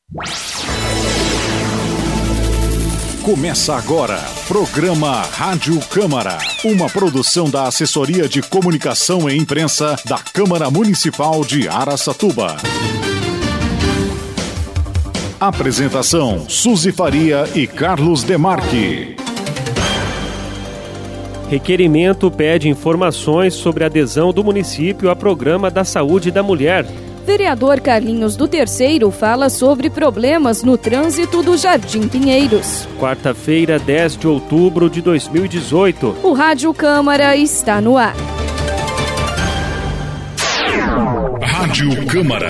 Começa agora, programa Rádio Câmara, uma produção da Assessoria de Comunicação e Imprensa da Câmara Municipal de Araçatuba. Apresentação, Suzy Faria e Carlos Demarque. Requerimento pede informações sobre a adesão do município ao Programa da Saúde da Mulher. Vereador Carlinhos do Terceiro fala sobre problemas no trânsito do Jardim Pinheiros. Quarta-feira, 10 de outubro de 2018. O Rádio Câmara está no ar. Rádio Câmara.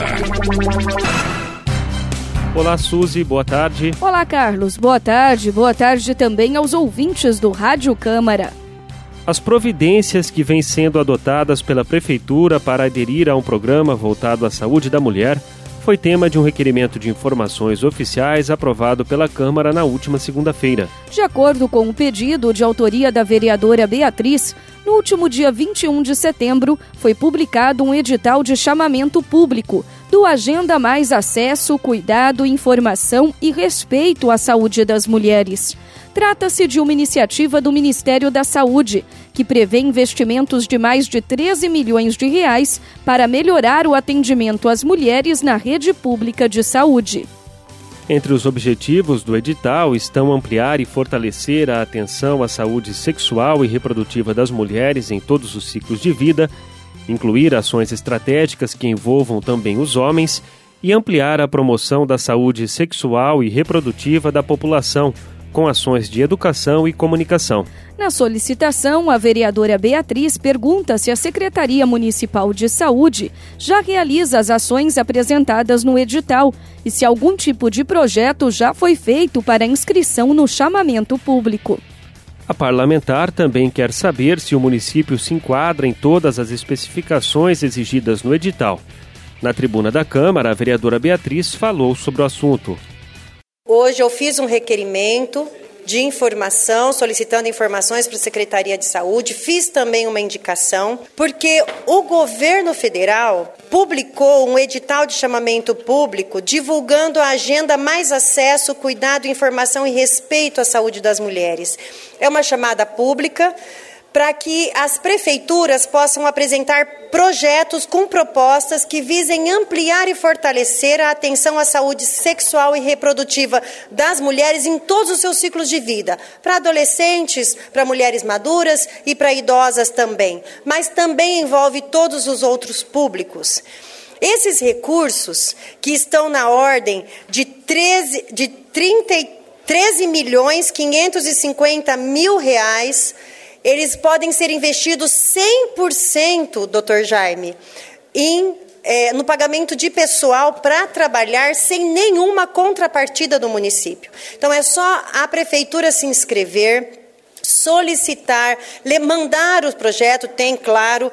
Olá, Suzy, boa tarde. Olá, Carlos, boa tarde. Boa tarde também aos ouvintes do Rádio Câmara. As providências que vêm sendo adotadas pela Prefeitura para aderir a um programa voltado à saúde da mulher foi tema de um requerimento de informações oficiais aprovado pela Câmara na última segunda-feira. De acordo com o pedido de autoria da vereadora Beatriz, no último dia 21 de setembro foi publicado um edital de chamamento público do Agenda Mais Acesso, Cuidado, Informação e Respeito à Saúde das Mulheres. Trata-se de uma iniciativa do Ministério da Saúde, que prevê investimentos de mais de 13 milhões de reais para melhorar o atendimento às mulheres na rede pública de saúde. Entre os objetivos do edital estão ampliar e fortalecer a atenção à saúde sexual e reprodutiva das mulheres em todos os ciclos de vida, incluir ações estratégicas que envolvam também os homens e ampliar a promoção da saúde sexual e reprodutiva da população, com ações de educação e comunicação. Na solicitação, a vereadora Beatriz pergunta se a Secretaria Municipal de Saúde já realiza as ações apresentadas no edital e se algum tipo de projeto já foi feito para inscrição no chamamento público. A parlamentar também quer saber se o município se enquadra em todas as especificações exigidas no edital. Na tribuna da Câmara, a vereadora Beatriz falou sobre o assunto. Hoje eu fiz um requerimento de informação, solicitando informações para a Secretaria de Saúde, fiz também uma indicação, porque o governo federal publicou um edital de chamamento público divulgando a Agenda Mais Acesso, Cuidado, Informação e Respeito à Saúde das Mulheres. É uma chamada pública para que as prefeituras possam apresentar projetos com propostas que visem ampliar e fortalecer a atenção à saúde sexual e reprodutiva das mulheres em todos os seus ciclos de vida, para adolescentes, para mulheres maduras e para idosas também, mas também envolve todos os outros públicos. Esses recursos, que estão na ordem de 13.550.000 reais, eles podem ser investidos 100%, Dr. Jaime, no pagamento de pessoal para trabalhar sem nenhuma contrapartida do município. Então, é só a prefeitura se inscrever, solicitar, mandar o projeto, tem, claro,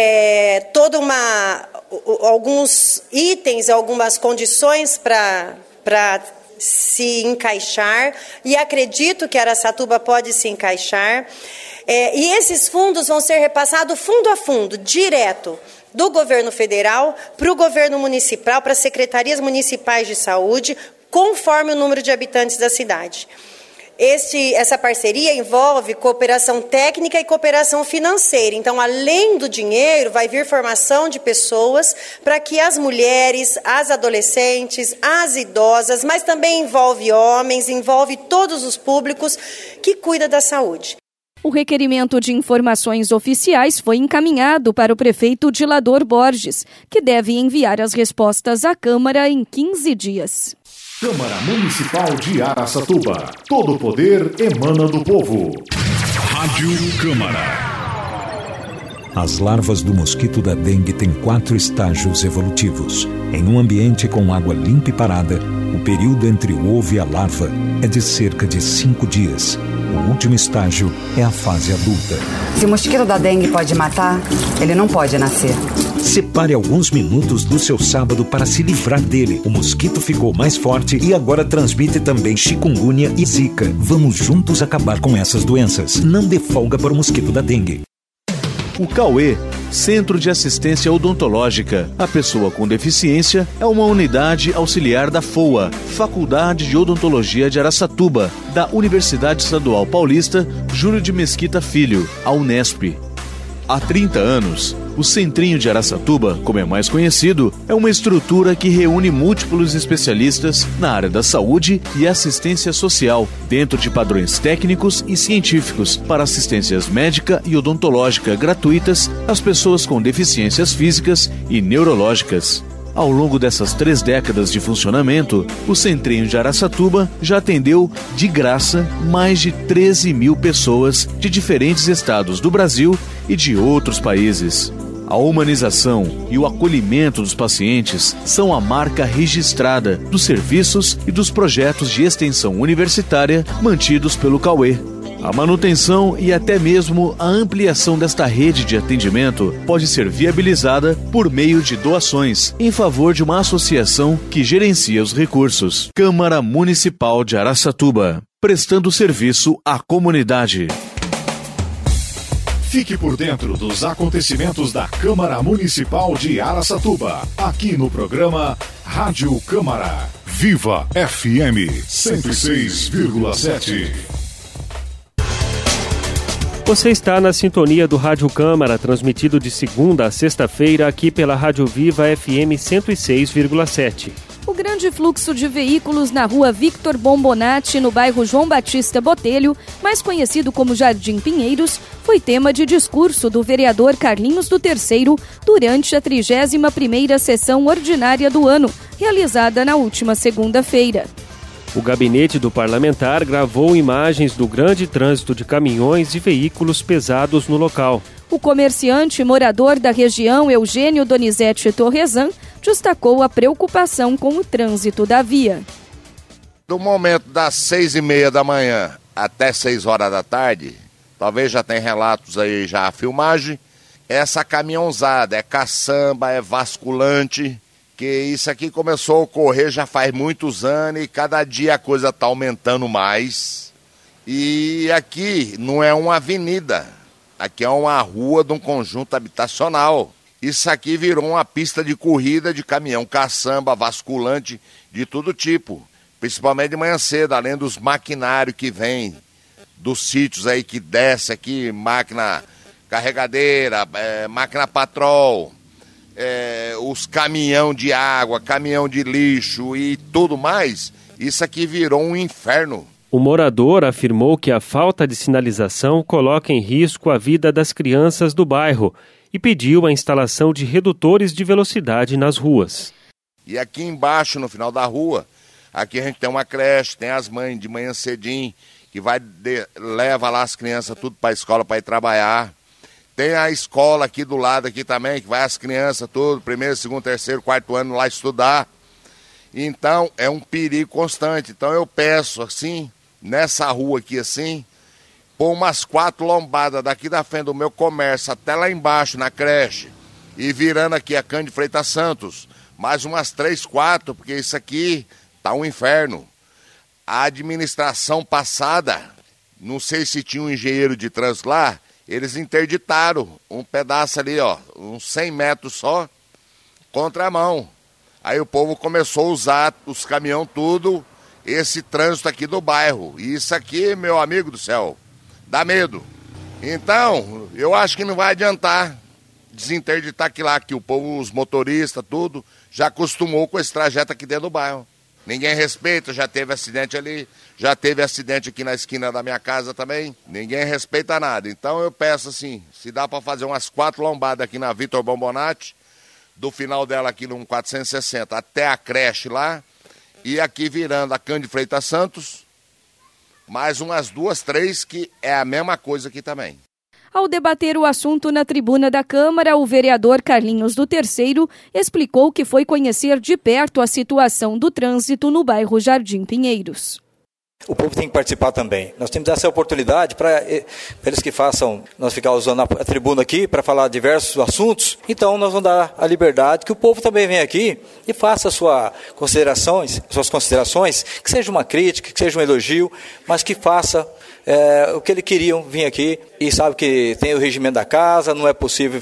alguns itens, algumas condições para se encaixar, e acredito que Araçatuba pode se encaixar. E esses fundos vão ser repassados fundo a fundo, direto, do governo federal para o governo municipal, para as secretarias municipais de saúde, conforme o número de habitantes da cidade. Essa parceria envolve cooperação técnica e cooperação financeira. Então, além do dinheiro, vai vir formação de pessoas para que as mulheres, as adolescentes, as idosas, mas também envolve homens, envolve todos os públicos que cuidam da saúde. O requerimento de informações oficiais foi encaminhado para o prefeito Dilador Borges, que deve enviar as respostas à Câmara em 15 dias. Câmara Municipal de Araçatuba. Todo o poder emana do povo. Rádio Câmara. As larvas do mosquito da dengue têm 4 estágios evolutivos. Em um ambiente com água limpa e parada, o período entre o ovo e a larva é de cerca de 5 dias. O último estágio é a fase adulta. Se o mosquito da dengue pode matar, ele não pode nascer. Separe alguns minutos do seu sábado para se livrar dele. O mosquito ficou mais forte e agora transmite também chikungunya e zika. Vamos juntos acabar com essas doenças. Não dê folga para o mosquito da dengue. O Cauê Centro de Assistência Odontológica. A pessoa com deficiência é uma unidade auxiliar da FOA, Faculdade de Odontologia de Araçatuba, da Universidade Estadual Paulista Júlio de Mesquita Filho, a Unesp. Há 30 anos, o Centrinho de Araçatuba, como é mais conhecido, é uma estrutura que reúne múltiplos especialistas na área da saúde e assistência social, dentro de padrões técnicos e científicos, para assistências médica e odontológica gratuitas às pessoas com deficiências físicas e neurológicas. Ao longo dessas 3 décadas de funcionamento, o Centrinho de Araçatuba já atendeu, de graça, mais de 13 mil pessoas de diferentes estados do Brasil e de outros países. A humanização e o acolhimento dos pacientes são a marca registrada dos serviços e dos projetos de extensão universitária mantidos pelo Cauê. A manutenção e até mesmo a ampliação desta rede de atendimento pode ser viabilizada por meio de doações em favor de uma associação que gerencia os recursos. Câmara Municipal de Araçatuba, prestando serviço à comunidade. Fique por dentro dos acontecimentos da Câmara Municipal de Araçatuba, aqui no programa Rádio Câmara. Viva FM 106,7. Você está na sintonia do Rádio Câmara, transmitido de segunda a sexta-feira aqui pela Rádio Viva FM 106,7. O grande fluxo de veículos na rua Victor Bombonati, no bairro João Batista Botelho, mais conhecido como Jardim Pinheiros, foi tema de discurso do vereador Carlinhos do Terceiro durante a 31ª sessão ordinária do ano, realizada na última segunda-feira. O gabinete do parlamentar gravou imagens do grande trânsito de caminhões e veículos pesados no local. O comerciante morador da região, Eugênio Donizete Torresan, destacou a preocupação com o trânsito da via. Do momento das 6h30 da manhã até 6 horas da tarde, talvez já tenha relatos aí, já a filmagem, essa caminhãozada é caçamba, é vasculante, que isso aqui começou a ocorrer já faz muitos anos e cada dia a coisa está aumentando mais. E aqui não é uma avenida, aqui é uma rua de um conjunto habitacional. Isso aqui virou uma pista de corrida de caminhão, caçamba, vasculante, de todo tipo. Principalmente de manhã cedo, além dos maquinários que vêm dos sítios aí que desce aqui, máquina carregadeira, máquina patrol. Os caminhão de água, caminhão de lixo e tudo mais, isso aqui virou um inferno. O morador afirmou que a falta de sinalização coloca em risco a vida das crianças do bairro e pediu a instalação de redutores de velocidade nas ruas. E aqui embaixo, no final da rua, aqui a gente tem uma creche, tem as mães de manhã cedinho, que leva lá as crianças tudo para a escola para ir trabalhar. Tem a escola aqui do lado aqui também, que vai as crianças tudo, 1º, 2º, 3º, 4º ano lá estudar. Então, é um perigo constante. Então, eu peço, assim, nessa rua aqui, assim, pôr umas 4 lombadas daqui da frente do meu comércio até lá embaixo, na creche, e virando aqui a Cândido Freitas Santos, mais umas 3, 4, porque isso aqui tá um inferno. A administração passada, não sei se tinha um engenheiro de trânsito lá, eles interditaram um pedaço ali, ó, uns 100 metros só, contramão. Aí o povo começou a usar os caminhões tudo, esse trânsito aqui do bairro. E isso aqui, meu amigo do céu, dá medo. Então, eu acho que não vai adiantar desinterditar aqui lá, que o povo, os motoristas, tudo, já acostumou com esse trajeto aqui dentro do bairro. Ninguém respeita, já teve acidente ali, já teve acidente aqui na esquina da minha casa também. Ninguém respeita nada. Então eu peço assim, se dá para fazer umas 4 lombadas aqui na Victor Bombonati, do final dela aqui no 460 até a creche lá, e aqui virando a Cândido Freitas Santos, mais umas 2, 3 que é a mesma coisa aqui também. Ao debater o assunto na tribuna da Câmara, o vereador Carlinhos do Terceiro explicou que foi conhecer de perto a situação do trânsito no bairro Jardim Pinheiros. O povo tem que participar também. Nós temos essa oportunidade para eles que façam, nós ficar usando a tribuna aqui para falar diversos assuntos. Então nós vamos dar a liberdade que o povo também venha aqui e faça suas considerações, que seja uma crítica, que seja um elogio, mas que faça o que eles queriam vir aqui. E sabe que tem o regimento da casa, não é possível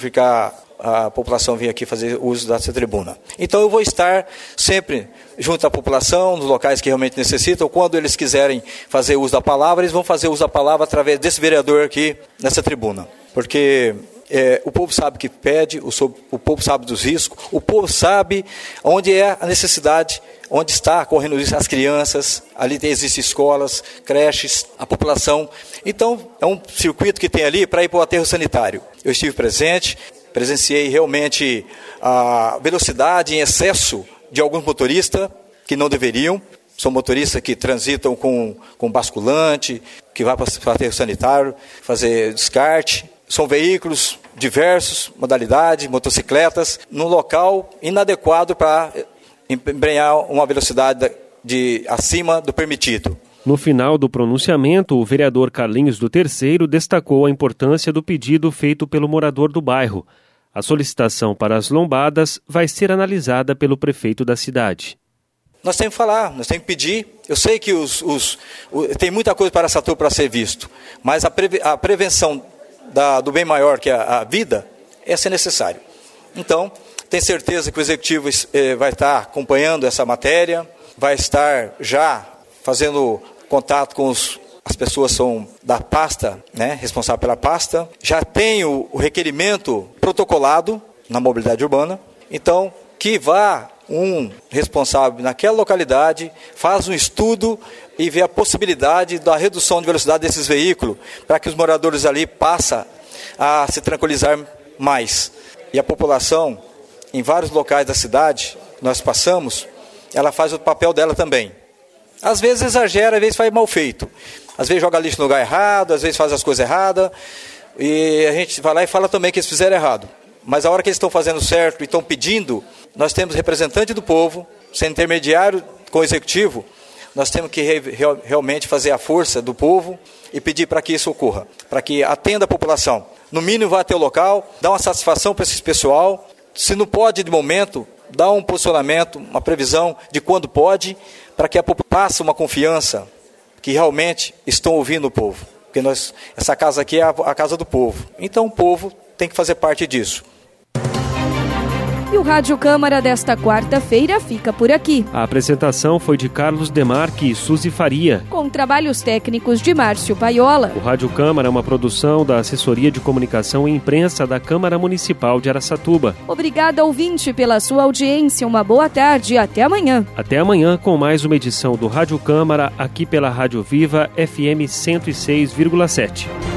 a população vir aqui fazer uso dessa tribuna. Então eu vou estar sempre junto à população, nos locais que realmente necessitam. Quando eles quiserem fazer uso da palavra, eles vão fazer uso da palavra através desse vereador aqui nessa tribuna. Porque o povo sabe o que pede, o povo sabe dos riscos, o povo sabe onde é a necessidade, onde está correndo as crianças, ali existem escolas, creches, a população. Então é um circuito que tem ali para ir para o aterro sanitário. Eu estive presente, presenciei realmente a velocidade em excesso de alguns motoristas que não deveriam. São motoristas que transitam com basculante, que vai para o aterro sanitário fazer descarte. São veículos diversos, modalidade, motocicletas, num local inadequado para embrenhar uma velocidade acima do permitido. No final do pronunciamento, o vereador Carlinhos do Terceiro destacou a importância do pedido feito pelo morador do bairro. A solicitação para as lombadas vai ser analisada pelo prefeito da cidade. Nós temos que falar, nós temos que pedir. Eu sei que tem muita coisa para Araçatuba para ser visto, mas a prevenção do bem maior, que é a vida, essa é necessária. Então, tenho certeza que o Executivo vai estar acompanhando essa matéria, vai estar já fazendo contato com as pessoas são da pasta, né, responsável pela pasta. Já tem o requerimento protocolado na mobilidade urbana. Então, que vá um responsável naquela localidade, faz um estudo e vê a possibilidade da redução de velocidade desses veículos, para que os moradores ali passem a se tranquilizar mais. E a população, em vários locais da cidade, nós passamos, ela faz o papel dela também. Às vezes exagera, às vezes faz mal feito. Às vezes joga lixo no lugar errado, às vezes faz as coisas erradas. E a gente vai lá e fala também que eles fizeram errado. Mas a hora que eles estão fazendo certo e estão pedindo, nós temos representante do povo, sendo intermediário com o Executivo, nós temos que realmente fazer a força do povo e pedir para que isso ocorra, para que atenda a população. No mínimo vá até o local, dá uma satisfação para esse pessoal. Se não pode de momento, dá um posicionamento, uma previsão de quando pode, para que a população passe uma confiança que realmente estão ouvindo o povo. Porque essa casa aqui é a casa do povo. Então o povo tem que fazer parte disso. E o Rádio Câmara desta quarta-feira fica por aqui. A apresentação foi de Carlos Demarque e Suzy Faria, com trabalhos técnicos de Márcio Paiola. O Rádio Câmara é uma produção da Assessoria de Comunicação e Imprensa da Câmara Municipal de Araçatuba. Obrigada, ouvinte, pela sua audiência. Uma boa tarde e até amanhã. Até amanhã com mais uma edição do Rádio Câmara, aqui pela Rádio Viva FM 106,7.